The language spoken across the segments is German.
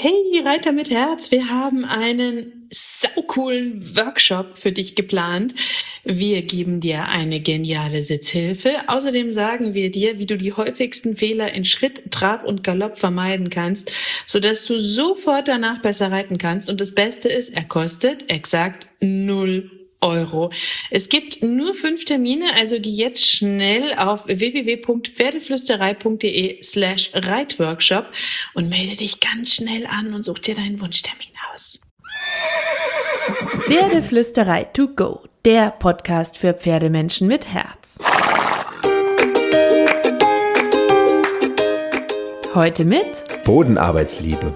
Hey, Reiter mit Herz, wir haben einen saucoolen Workshop für dich geplant. Wir geben dir eine geniale Sitzhilfe. Außerdem sagen wir dir, wie du die häufigsten Fehler in Schritt, Trab und Galopp vermeiden kannst, sodass du sofort danach besser reiten kannst. Und das Beste ist, er kostet exakt 0 Euro. Es gibt nur 5 Termine, also geh jetzt schnell auf www.pferdeflüsterei.de/Reitworkshop und melde dich ganz schnell an und such dir deinen Wunschtermin aus. Pferdeflüsterei to go, der Podcast für Pferdemenschen mit Herz. Heute mit Bodenarbeitsliebe.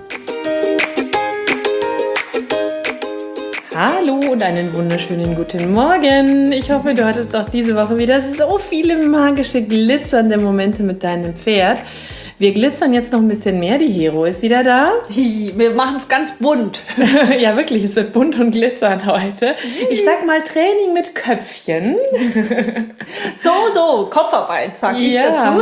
Hallo und einen wunderschönen guten Morgen. Ich hoffe, du hattest auch diese Woche wieder so viele magische, glitzernde Momente mit deinem Pferd. Wir glitzern jetzt noch ein bisschen mehr. Die Hero ist wieder da. Wir machen es ganz bunt. Ja, wirklich, es wird bunt und glitzern heute. Ich sag mal Training mit Köpfchen. So, Kopfarbeit, sag ich dazu.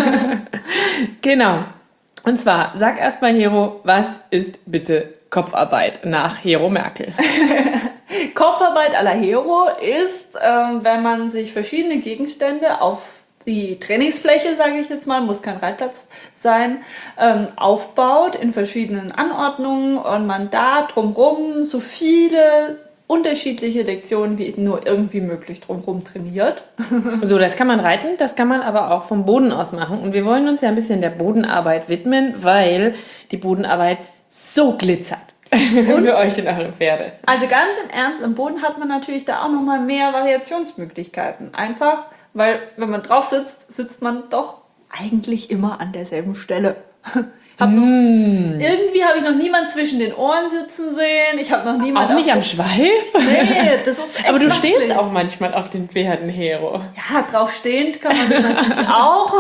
Genau. Und zwar, sag erstmal, Hero, was ist bitte Kopfarbeit nach Hero Merkel? Kopfarbeit à la Hero ist, wenn man sich verschiedene Gegenstände auf die Trainingsfläche, sage ich jetzt mal, muss kein Reitplatz sein, aufbaut in verschiedenen Anordnungen und man da drumherum so viele unterschiedliche Lektionen wie nur irgendwie möglich drumherum trainiert. So, das kann man reiten, das kann man aber auch vom Boden aus machen. Und wir wollen uns ja ein bisschen der Bodenarbeit widmen, weil die Bodenarbeit so glitzert. Und für euch in euren Pferde. Also ganz im Ernst, am Boden hat man natürlich da auch nochmal mehr Variationsmöglichkeiten. Einfach, weil wenn man drauf sitzt, sitzt man doch eigentlich immer an derselben Stelle. Irgendwie habe ich noch niemanden zwischen den Ohren sitzen sehen. Ich habe noch niemanden. Auch nicht am Schweif? Nee, das ist echt. Aber du langweilig. stehst auch manchmal auf den Pferden, Hero. Ja, drauf stehend kann man das natürlich auch.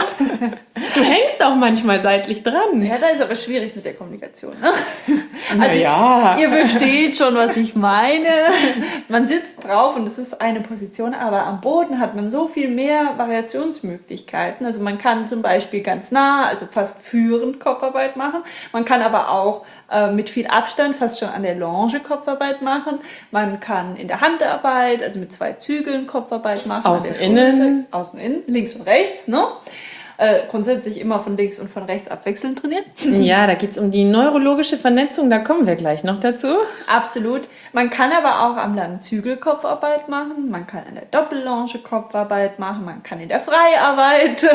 Du hängst auch manchmal seitlich dran. Ja, da ist aber schwierig mit der Kommunikation. Ne? Also, ja. Ihr versteht schon, was ich meine. Man sitzt drauf und es ist eine Position, aber am Boden hat man so viel mehr Variationsmöglichkeiten. Also man kann zum Beispiel ganz nah, also fast führend Kopfarbeit machen. Man kann aber auch mit viel Abstand fast schon an der Longe Kopfarbeit machen. Man kann in der Handarbeit, also mit 2 Zügeln Kopfarbeit machen. Außen, innen. Außen, innen, links und rechts, ne? Grundsätzlich immer von links und von rechts abwechselnd trainiert. Ja, da geht es um die neurologische Vernetzung, da kommen wir gleich noch dazu. Absolut. Man kann aber auch am langen Zügel Kopfarbeit machen, man kann an der Doppellonge Kopfarbeit machen, man kann in der Freiarbeit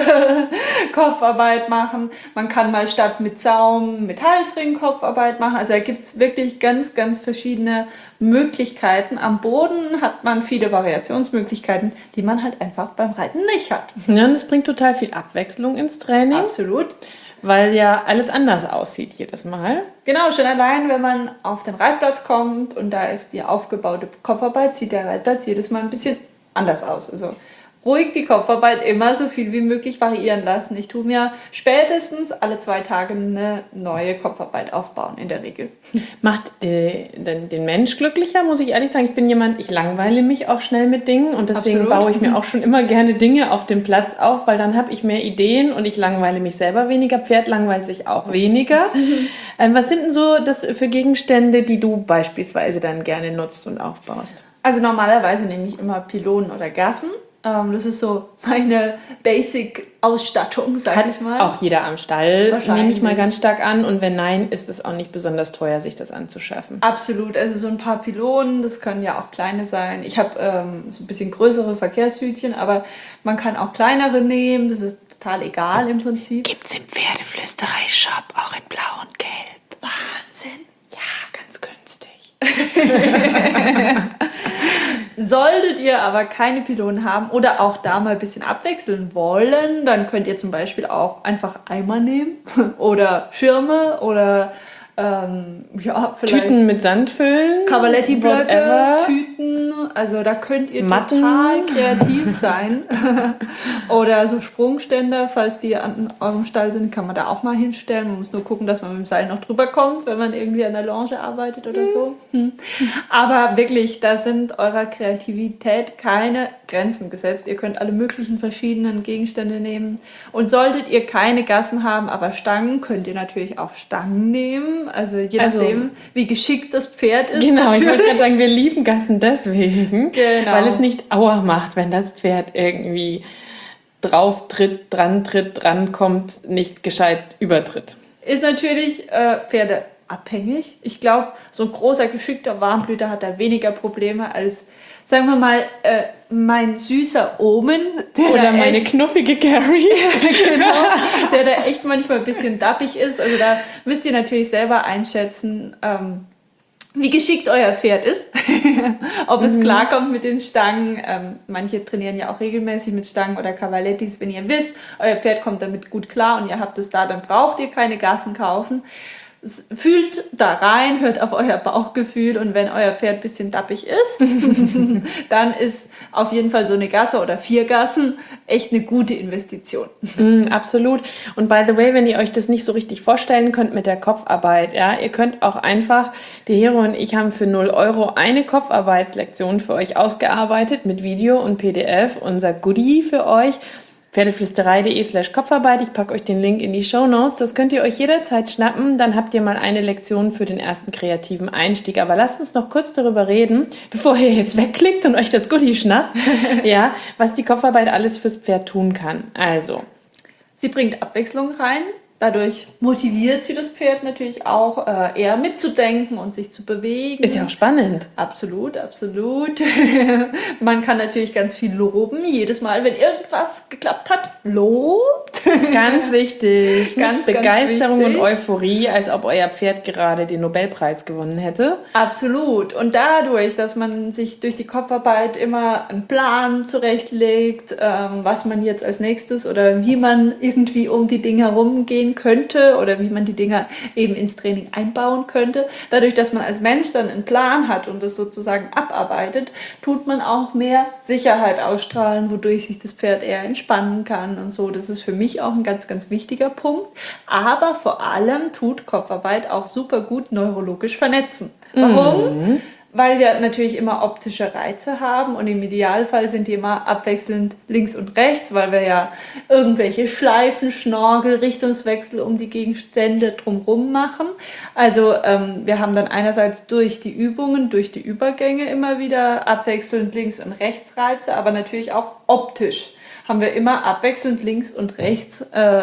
Kopfarbeit machen, man kann mal statt mit Zaum mit Halsring Kopfarbeit machen. Also da gibt es wirklich ganz, ganz verschiedene Möglichkeiten. Am Boden hat man viele Variationsmöglichkeiten, die man halt einfach beim Reiten nicht hat. Ja, und das bringt total viel Abwechslung ins Training. Absolut. Weil ja alles anders aussieht jedes Mal. Genau, schon allein, wenn man auf den Reitplatz kommt und da ist die aufgebaute Kopfarbeit, sieht der Reitplatz jedes Mal ein bisschen anders aus. Also ruhig die Kopfarbeit immer so viel wie möglich variieren lassen. Ich tue mir spätestens alle 2 Tage eine neue Kopfarbeit aufbauen, in der Regel. Macht den Mensch glücklicher, muss ich ehrlich sagen. Ich bin jemand, ich langweile mich auch schnell mit Dingen und deswegen Absolut. baue ich mir auch schon immer gerne Dinge auf dem Platz auf, weil dann habe ich mehr Ideen und ich langweile mich selber weniger. Pferd langweilt sich auch weniger. Was sind denn so das für Gegenstände, die du beispielsweise dann gerne nutzt und aufbaust? Also normalerweise nehme ich immer Pylonen oder Gassen. Das ist so meine Basic-Ausstattung, sag ich mal. Auch jeder am Stall, Wahrscheinlich. nehme ich mal ganz stark an. Und wenn nein, ist es auch nicht besonders teuer, sich das anzuschaffen. Absolut, also so ein paar Pylonen, das können ja auch kleine sein. Ich habe so ein bisschen größere Verkehrshütchen, aber man kann auch kleinere nehmen, das ist total egal im Prinzip. Gibt's im Pferdeflüsterei-Shop auch in blau und gelb. Wahnsinn. Ja, ganz günstig. Solltet ihr aber keine Pylonen haben oder auch da mal ein bisschen abwechseln wollen, dann könnt ihr zum Beispiel auch einfach Eimer nehmen oder Schirme oder vielleicht Tüten mit Sand füllen. Cavaletti-Blöcke, whatever. Tüten, also da könnt ihr Matten. total kreativ sein. Oder so Sprungständer, falls die an eurem Stall sind, kann man da auch mal hinstellen. Man muss nur gucken, dass man mit dem Seil noch drüber kommt, wenn man irgendwie an der Longe arbeitet oder so. Aber wirklich, da sind eurer Kreativität keine Grenzen gesetzt. Ihr könnt alle möglichen verschiedenen Gegenstände nehmen. Und solltet ihr keine Gassen haben, aber Stangen, könnt ihr natürlich auch Stangen nehmen. Also je nachdem, wie geschickt das Pferd ist. Genau, natürlich. ich wollte gerade sagen, wir lieben Gassen deswegen, Genau. weil es nicht Aua macht, wenn das Pferd irgendwie drauf tritt, drankommt, nicht gescheit übertritt. Ist natürlich Pferde abhängig. Ich glaube, so ein großer, geschickter Warmblüter hat da weniger Probleme als, sagen wir mal, mein süßer Omen. Oder meine knuffige Carrie. Genau, der da echt manchmal ein bisschen dappig ist. Also da müsst ihr natürlich selber einschätzen, wie geschickt euer Pferd ist. Ob es klarkommt mit den Stangen. Manche trainieren ja auch regelmäßig mit Stangen oder Cavalettis. Wenn ihr wisst, euer Pferd kommt damit gut klar und ihr habt es da, dann braucht ihr keine Gassen kaufen. Fühlt da rein, hört auf euer Bauchgefühl und wenn euer Pferd ein bisschen dappig ist, dann ist auf jeden Fall so eine Gasse oder 4 Gassen echt eine gute Investition. Absolut. Und by the way, wenn ihr euch das nicht so richtig vorstellen könnt mit der Kopfarbeit, ja, ihr könnt auch einfach, die Hero und ich haben für 0 € eine Kopfarbeitslektion für euch ausgearbeitet mit Video und PDF, unser Goodie für euch. Pferdeflüsterei.de/Kopfarbeit. Ich packe euch den Link in die Shownotes. Das könnt ihr euch jederzeit schnappen. Dann habt ihr mal eine Lektion für den ersten kreativen Einstieg. Aber lasst uns noch kurz darüber reden, bevor ihr jetzt wegklickt und euch das Goodie schnappt, ja, was die Kopfarbeit alles fürs Pferd tun kann. Also, Sie bringt Abwechslung rein. Dadurch motiviert sie das Pferd natürlich auch, eher mitzudenken und sich zu bewegen. ist ja auch spannend. Absolut, absolut. Man kann natürlich ganz viel loben. Jedes Mal, wenn irgendwas geklappt hat, lobt. Ganz wichtig. Ganz Begeisterung wichtig. und Euphorie, als ob euer Pferd gerade den Nobelpreis gewonnen hätte. Absolut. Und dadurch, dass man sich durch die Kopfarbeit immer einen Plan zurechtlegt, was man jetzt als nächstes oder wie man irgendwie um die Dinge herumgehen könnte oder wie man die Dinger eben ins Training einbauen könnte. Dadurch, dass man als Mensch dann einen Plan hat und das sozusagen abarbeitet, tut man auch mehr Sicherheit ausstrahlen, wodurch sich das Pferd eher entspannen kann und so. Das ist für mich auch ein ganz, ganz wichtiger Punkt. Aber vor allem tut Kopfarbeit auch super gut neurologisch vernetzen. Warum? Weil wir natürlich immer optische Reize haben und im Idealfall sind die immer abwechselnd links und rechts, weil wir ja irgendwelche Schleifen, Schnorgel, Richtungswechsel um die Gegenstände drumherum machen. Also wir haben dann einerseits durch die Übungen, durch die Übergänge immer wieder abwechselnd links und rechts Reize, aber natürlich auch optisch haben wir immer abwechselnd links und rechts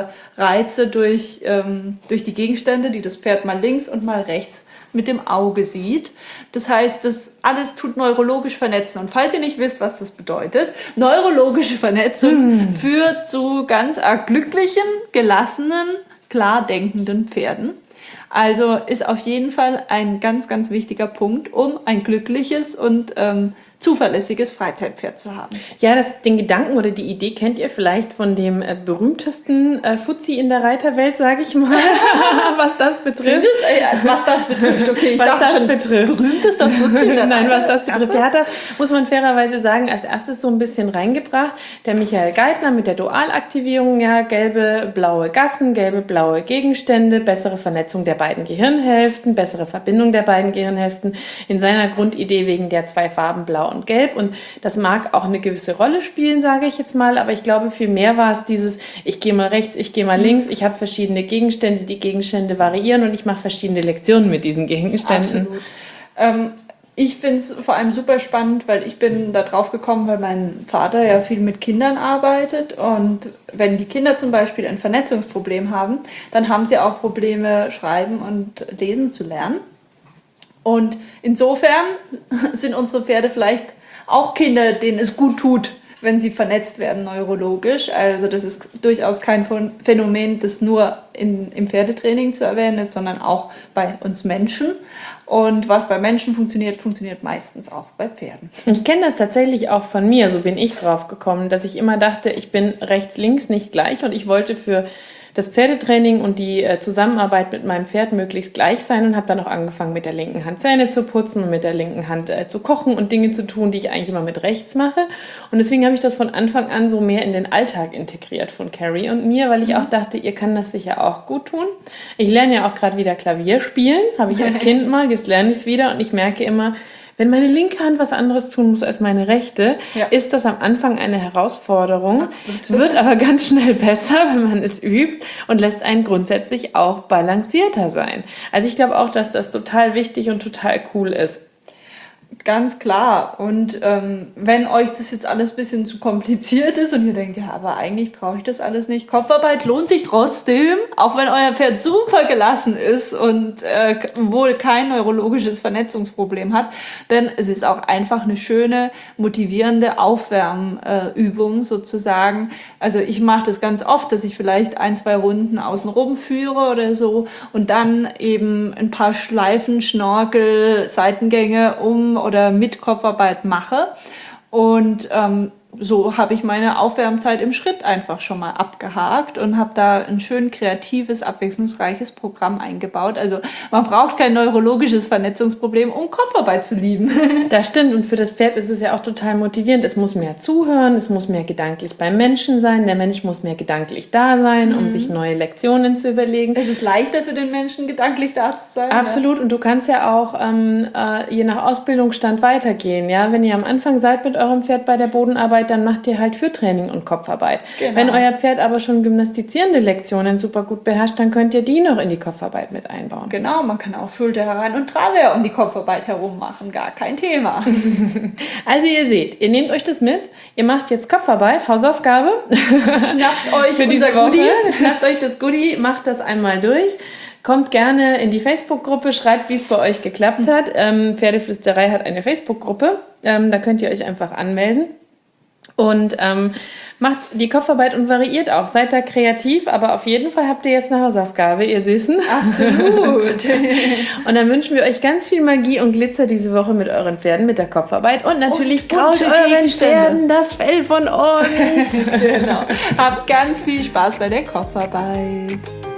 Reize durch die Gegenstände, die das Pferd mal links und mal rechts mit dem Auge sieht. Das heißt, das alles tut neurologisch vernetzen. Und falls ihr nicht wisst, was das bedeutet, neurologische Vernetzung führt zu ganz arg glücklichen, gelassenen, klar denkenden Pferden. Also ist auf jeden Fall ein ganz, ganz wichtiger Punkt, um ein glückliches und zuverlässiges Freizeitpferd zu haben. Ja, den Gedanken oder die Idee kennt ihr vielleicht von dem berühmtesten Fuzzi in der Reiterwelt, sage ich mal, was das betrifft. Was das betrifft, okay, ich Was dachte das schon, betrifft. berühmtester Fuzzi in der Nein, was das Reitergasse. betrifft. Der hat das, muss man fairerweise sagen, als erstes so ein bisschen reingebracht. Der Michael Geithner mit der Dualaktivierung, ja, gelbe, blaue Gassen, gelbe, blaue Gegenstände, bessere Vernetzung der beiden Gehirnhälften, bessere Verbindung der beiden Gehirnhälften in seiner Grundidee wegen der 2 Farben Blau und Gelb. Und das mag auch eine gewisse Rolle spielen, sage ich jetzt mal. Aber ich glaube, viel mehr war es dieses, ich gehe mal rechts, ich gehe mal links. Ich habe verschiedene Gegenstände, die Gegenstände variieren und ich mache verschiedene Lektionen mit diesen Gegenständen. Absolut. Ich finde es vor allem super spannend, weil ich bin da drauf gekommen, weil mein Vater ja viel mit Kindern arbeitet. Und wenn die Kinder zum Beispiel ein Vernetzungsproblem haben, dann haben sie auch Probleme, schreiben und lesen zu lernen. Und insofern sind unsere Pferde vielleicht auch Kinder, denen es gut tut, wenn sie vernetzt werden neurologisch. Also das ist durchaus kein Phänomen, das nur im Pferdetraining zu erwähnen ist, sondern auch bei uns Menschen. Und was bei Menschen funktioniert, funktioniert meistens auch bei Pferden. Ich kenne das tatsächlich auch von mir, so bin ich drauf gekommen, dass ich immer dachte, ich bin rechts-links nicht gleich und ich wollte für das Pferdetraining und die Zusammenarbeit mit meinem Pferd möglichst gleich sein und habe dann auch angefangen, mit der linken Hand Zähne zu putzen und mit der linken Hand zu kochen und Dinge zu tun, die ich eigentlich immer mit rechts mache. Und deswegen habe ich das von Anfang an so mehr in den Alltag integriert von Carrie und mir, weil ich auch dachte, ihr kann das sicher auch gut tun. Ich lerne ja auch gerade wieder Klavier spielen, habe ich als Kind mal, jetzt lerne ich es wieder und ich merke immer, Wenn meine linke Hand was anderes tun muss als meine rechte, Ja. ist das am Anfang eine Herausforderung, Absolut. wird aber ganz schnell besser, wenn man es übt und lässt einen grundsätzlich auch balancierter sein. Also ich glaube auch, dass das total wichtig und total cool ist. Ganz klar. Und wenn euch das jetzt alles ein bisschen zu kompliziert ist und ihr denkt, ja, aber eigentlich brauche ich das alles nicht. Kopfarbeit lohnt sich trotzdem, auch wenn euer Pferd super gelassen ist und wohl kein neurologisches Vernetzungsproblem hat. Denn es ist auch einfach eine schöne, motivierende Aufwärmübung sozusagen. Also ich mache das ganz oft, dass ich vielleicht 1-2 Runden außenrum führe oder so und dann eben ein paar Schleifen, Schnorkel, Seitengänge oder mit Kopfarbeit mache. Und so habe ich meine Aufwärmzeit im Schritt einfach schon mal abgehakt und habe da ein schön kreatives, abwechslungsreiches Programm eingebaut. Also man braucht kein neurologisches Vernetzungsproblem, um Kopfarbeit zu lieben. Das stimmt und für das Pferd ist es ja auch total motivierend. Es muss mehr zuhören, es muss mehr gedanklich beim Menschen sein, der Mensch muss mehr gedanklich da sein, um sich neue Lektionen zu überlegen. Es ist leichter für den Menschen, gedanklich da zu sein. Absolut und du kannst ja auch je nach Ausbildungsstand weitergehen. Ja? Wenn ihr am Anfang seid mit eurem Pferd bei der Bodenarbeit, dann macht ihr halt Führtraining und Kopfarbeit. Genau. Wenn euer Pferd aber schon gymnastizierende Lektionen super gut beherrscht, dann könnt ihr die noch in die Kopfarbeit mit einbauen. Genau, man kann auch Schulter herein und Travers um die Kopfarbeit herum machen, gar kein Thema. Also ihr seht, ihr nehmt euch das mit, ihr macht jetzt Kopfarbeit, Hausaufgabe. Schnappt euch für diese unser Goodie. Woche. Schnappt euch das Goodie, macht das einmal durch. Kommt gerne in die Facebook-Gruppe, schreibt, wie es bei euch geklappt hat. Pferdeflüsterei hat eine Facebook-Gruppe, da könnt ihr euch einfach anmelden. Und macht die Kopfarbeit und variiert auch. Seid da kreativ, aber auf jeden Fall habt ihr jetzt eine Hausaufgabe, ihr Süßen. Absolut. Und dann wünschen wir euch ganz viel Magie und Glitzer diese Woche mit euren Pferden, mit der Kopfarbeit. Und natürlich Und kaut bunte euren Gegenstände. Pferden das Fell von uns. Genau. Habt ganz viel Spaß bei der Kopfarbeit.